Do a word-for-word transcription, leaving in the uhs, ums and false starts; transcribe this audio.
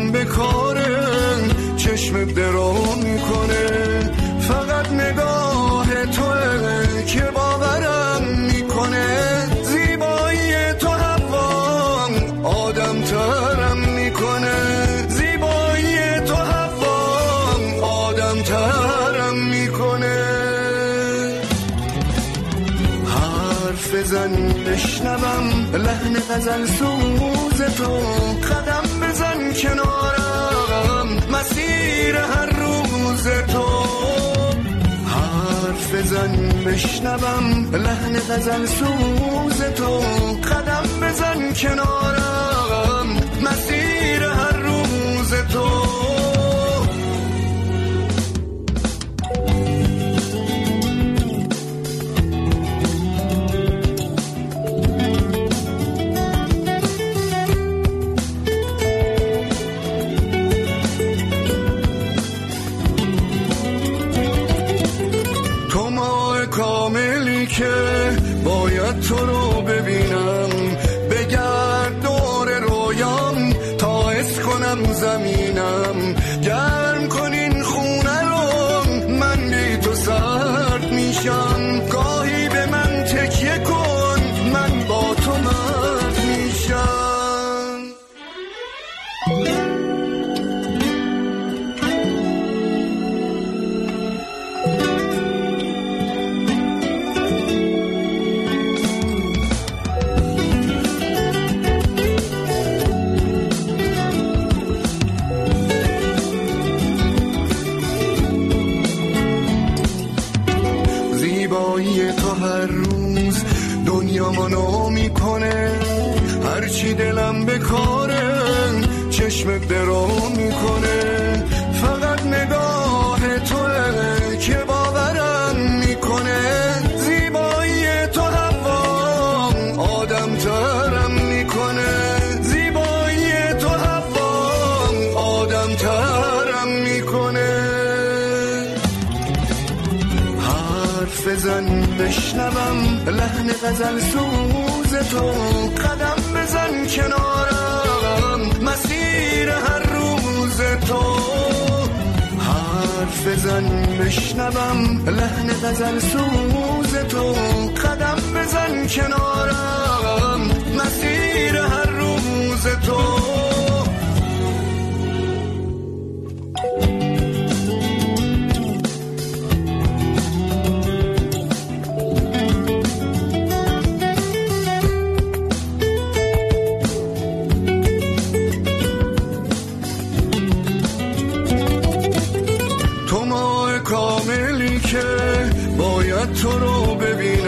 دلم به کاره چشم درام میکنه، فقط نگاه توه که باورم میکنه، زیبایی تو حوام آدم ترم میکنه، زیبایی تو حوام آدم ترم میکنه. حرف بزن بشنوم لحن غزل سوز تو، قدم بزن کنارم مسیر هر روز تو، حرف بزن بشنوم لحن غزل سوز تو، قدم بزن کنارم مسیر هر روز تو. که باید تو رو ببینم، بگرد دور رویام تا حس کنم زمینم، گرم کنین خونه رو من بی تو سرد میشم، گاهی به من تکیه کن من با تو مرد میشم. منو میکنه هرچی دلم به کاره چشم درام میکنه، فقط نگاه توه که باورم میکنه، زیبایی تو حوام آدم ترم میکنه، زیبایی تو حوام آدم ترم میکنه. حرف بزن بشنوم لحن غزل سوز تو، قدم بزن کنارم مسیر هر روز تو، حرف بزن بشنوم لحن غزل سوز تو، قدم بزن کنارم مسیر هر روز تو. باید تو رو ببینم،